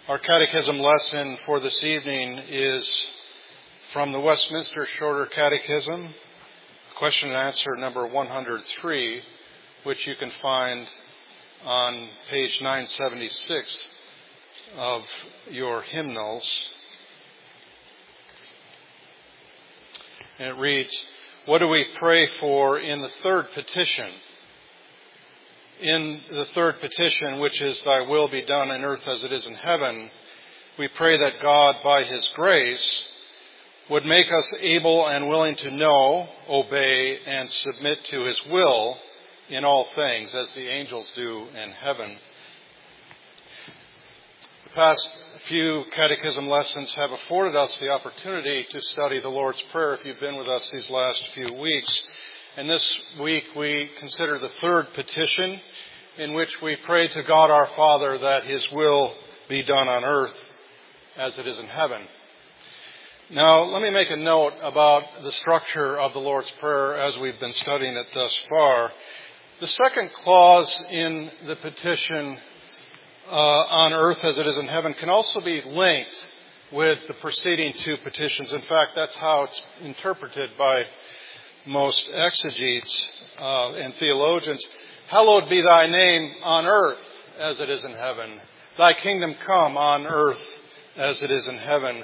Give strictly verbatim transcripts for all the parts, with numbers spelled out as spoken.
Our catechism lesson for this evening is from the Westminster Shorter Catechism, question and answer number one hundred three, which you can find on page nine seventy-six of your hymnals. And it reads, "What do we pray for in the third petition? In the third petition, which is, Thy will be done on earth as it is in heaven, we pray that God, by His grace, would make us able and willing to know, obey, and submit to His will in all things, as the angels do in heaven." The past few catechism lessons have afforded us the opportunity to study the Lord's Prayer, if you've been with us these last few weeks. And this week we consider the third petition, in which we pray to God our Father that His will be done on earth as it is in heaven. Now, let me make a note about the structure of the Lord's Prayer as we've been studying it thus far. The second clause in the petition, uh, on earth as it is in heaven, can also be linked with the preceding two petitions. In fact, that's how it's interpreted by most exegetes uh, and theologians. "Hallowed be thy name on earth as it is in heaven. Thy kingdom come on earth as it is in heaven."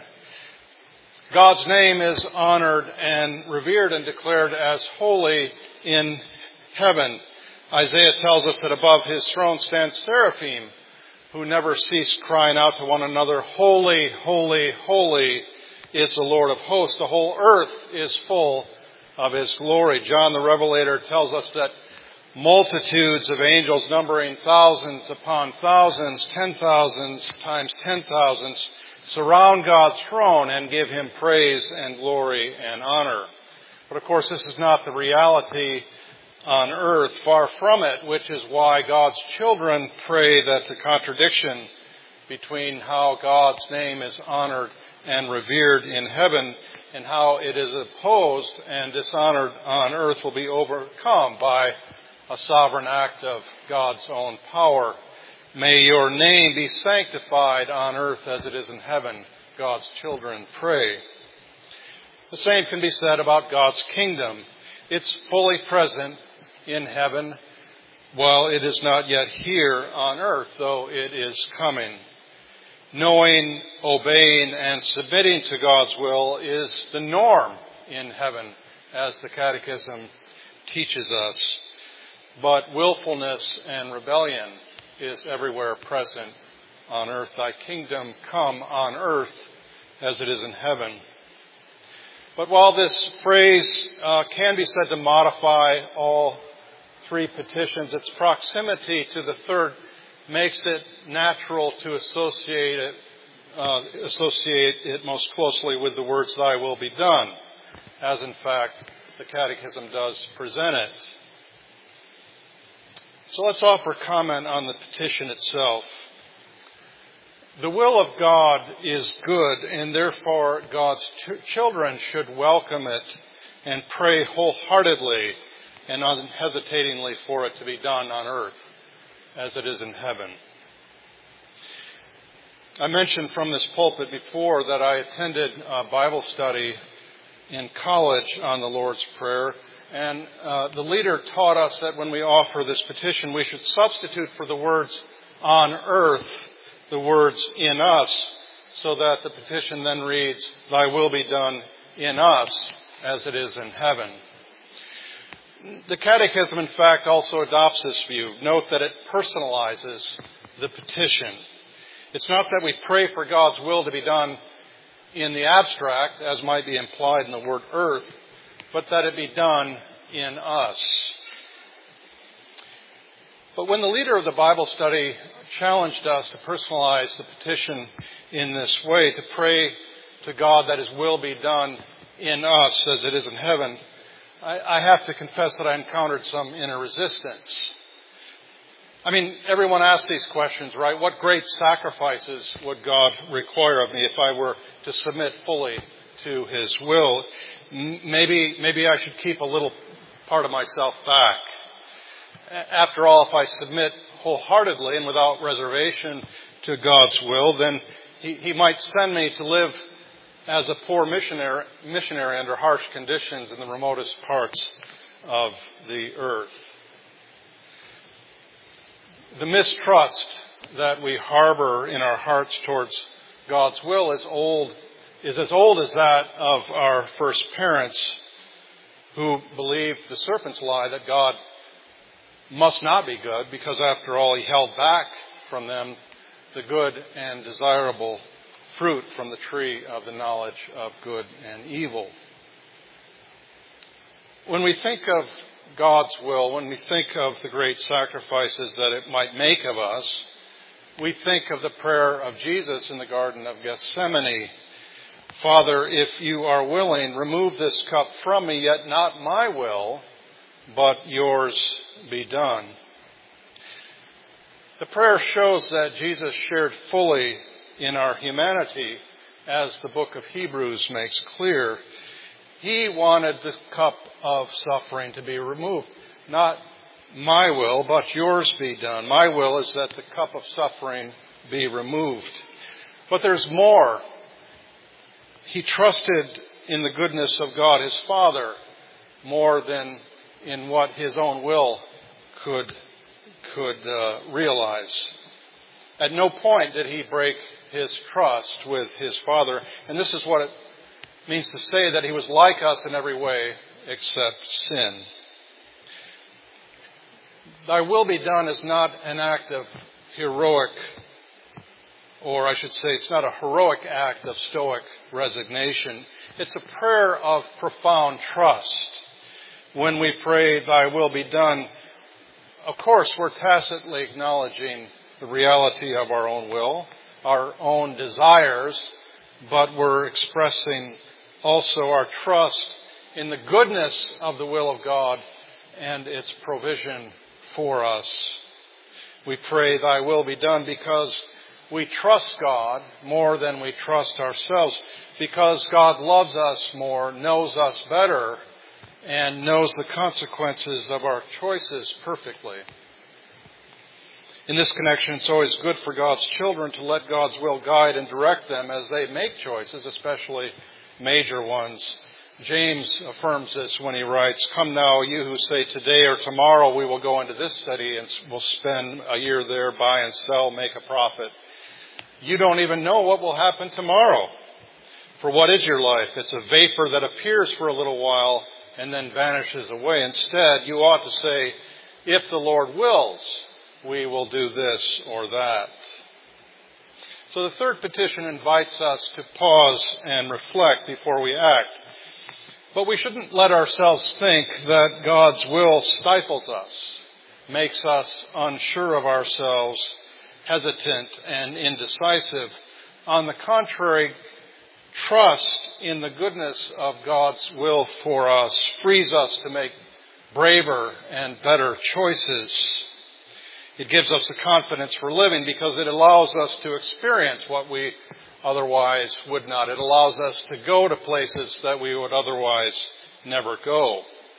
God's name is honored and revered and declared as holy in heaven. Isaiah tells us that above His throne stand seraphim who never cease crying out to one another, "Holy, holy, holy is the Lord of hosts. The whole earth is full of His glory." John the Revelator tells us that multitudes of angels numbering thousands upon thousands, ten thousands times ten thousands, surround God's throne and give Him praise and glory and honor. But of course, this is not the reality on earth, far from it, which is why God's children pray that the contradiction between how God's name is honored and revered in heaven and how it is opposed and dishonored on earth will be overcome by a sovereign act of God's own power. "May your name be sanctified on earth as it is in heaven," God's children pray. The same can be said about God's kingdom. It's fully present in heaven, while it is not yet here on earth, though it is coming. Knowing, obeying, and submitting to God's will is the norm in heaven, as the Catechism teaches us. But willfulness and rebellion is everywhere present on earth. "Thy kingdom come on earth as it is in heaven." But while this phrase uh, can be said to modify all three petitions, its proximity to the third makes it natural to associate it, uh, associate it most closely with the words, "Thy will be done," as in fact the Catechism does present it. So let's offer comment on the petition itself. The will of God is good, and therefore God's ch- children should welcome it and pray wholeheartedly and unhesitatingly for it to be done on earth as it is in heaven. I mentioned from this pulpit before that I attended a Bible study in college on the Lord's Prayer, and uh, the leader taught us that when we offer this petition, we should substitute for the words "on earth" the words "in us," so that the petition then reads, "Thy will be done in us as it is in heaven." The Catechism, in fact, also adopts this view. Note that it personalizes the petition. It's not that we pray for God's will to be done in the abstract, as might be implied in the word earth, but that it be done in us. But when the leader of the Bible study challenged us to personalize the petition in this way, to pray to God that His will be done in us as it is in heaven, I have to confess that I encountered some inner resistance. I mean, everyone asks these questions, right? What great sacrifices would God require of me if I were to submit fully to His will? Maybe, maybe I should keep a little part of myself back. After all, if I submit wholeheartedly and without reservation to God's will, then he, he might send me to live as a poor missionary, missionary under harsh conditions in the remotest parts of the earth. The mistrust that we harbor in our hearts towards God's will is old, is as old as that of our first parents, who believed the serpent's lie that God must not be good, because after all, he held back from them the good and desirable fruit from the tree of the knowledge of good and evil. When we think of God's will, when we think of the great sacrifices that it might make of us, we think of the prayer of Jesus in the Garden of Gethsemane. Father, if you are willing, remove this cup from me, yet not my will, but yours be done. The prayer shows that Jesus shared fully in our humanity, as the book of Hebrews makes clear. He wanted the cup of suffering to be removed. Not my will, but yours be done. My will is that the cup of suffering be removed. But there's more. He trusted in the goodness of God, his Father, more than in what his own will could, could uh, realize. At no point did he break his trust with his Father. And this is what it means to say that he was like us in every way except sin. Thy will be done is not an act of heroic, or I should say it's not a heroic act of stoic resignation. It's a prayer of profound trust. When we pray, thy will be done, of course we're tacitly acknowledging the reality of our own will, our own desires, but we're expressing also our trust in the goodness of the will of God and its provision for us. We pray, thy will be done, because we trust God more than we trust ourselves, because God loves us more, knows us better, and knows the consequences of our choices perfectly. In this connection, it's always good for God's children to let God's will guide and direct them as they make choices, especially major ones. James affirms this when he writes, come now, you who say today or tomorrow we will go into this city and will spend a year there, buy and sell, make a profit. You don't even know what will happen tomorrow. For what is your life? It's a vapor that appears for a little while and then vanishes away. Instead, you ought to say, if the Lord wills, we will do this or that. So the third petition invites us to pause and reflect before we act. But we shouldn't let ourselves think that God's will stifles us, makes us unsure of ourselves, hesitant and indecisive. On the contrary, trust in the goodness of God's will for us frees us to make braver and better choices. It gives us the confidence for living because it allows us to experience what we otherwise would not. It allows us to go to places that we would otherwise never go.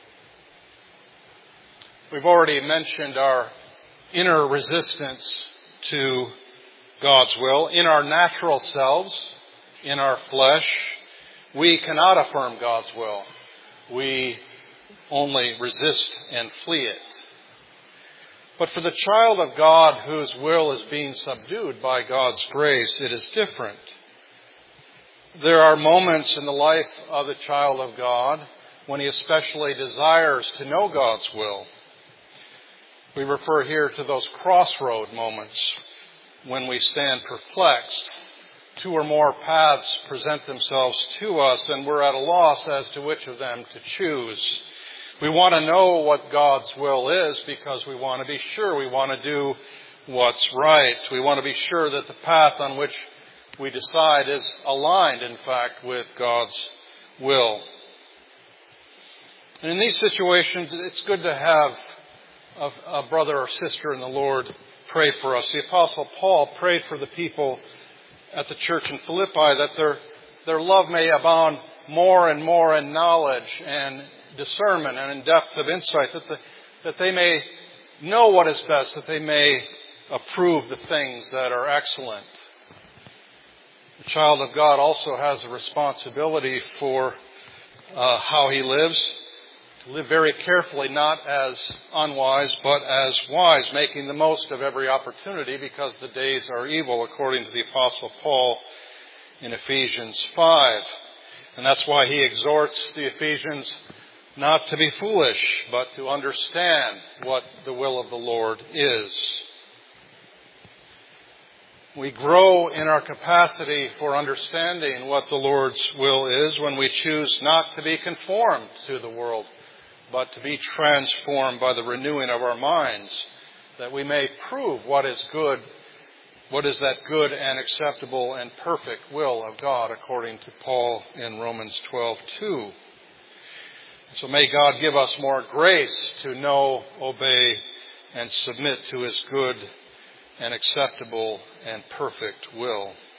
We've already mentioned our inner resistance to God's will. In our natural selves, in our flesh, we cannot affirm God's will. We only resist and flee it. But for the child of God whose will is being subdued by God's grace, it is different. There are moments in the life of the child of God when he especially desires to know God's will. We refer here to those crossroad moments when we stand perplexed. Two or more paths present themselves to us and we're at a loss as to which of them to choose. We want to know what God's will is because we want to be sure. We want to do what's right. We want to be sure that the path on which we decide is aligned, in fact, with God's will. And in these situations, it's good to have a, a brother or sister in the Lord pray for us. The Apostle Paul prayed for the people at the church in Philippi that their, their love may abound more and more in knowledge and discernment and in depth of insight, that, the, that they may know what is best, that they may approve the things that are excellent. The child of God also has a responsibility for uh, how he lives, to live very carefully, not as unwise, but as wise, making the most of every opportunity because the days are evil, according to the Apostle Paul in Ephesians five. And that's why he exhorts the Ephesians not to be foolish, but to understand what the will of the Lord is. We grow in our capacity for understanding what the Lord's will is when we choose not to be conformed to the world, but to be transformed by the renewing of our minds, that we may prove what is good, what is that good and acceptable and perfect will of God, according to Paul in Romans twelve two. So may God give us more grace to know, obey, and submit to His good and acceptable and perfect will.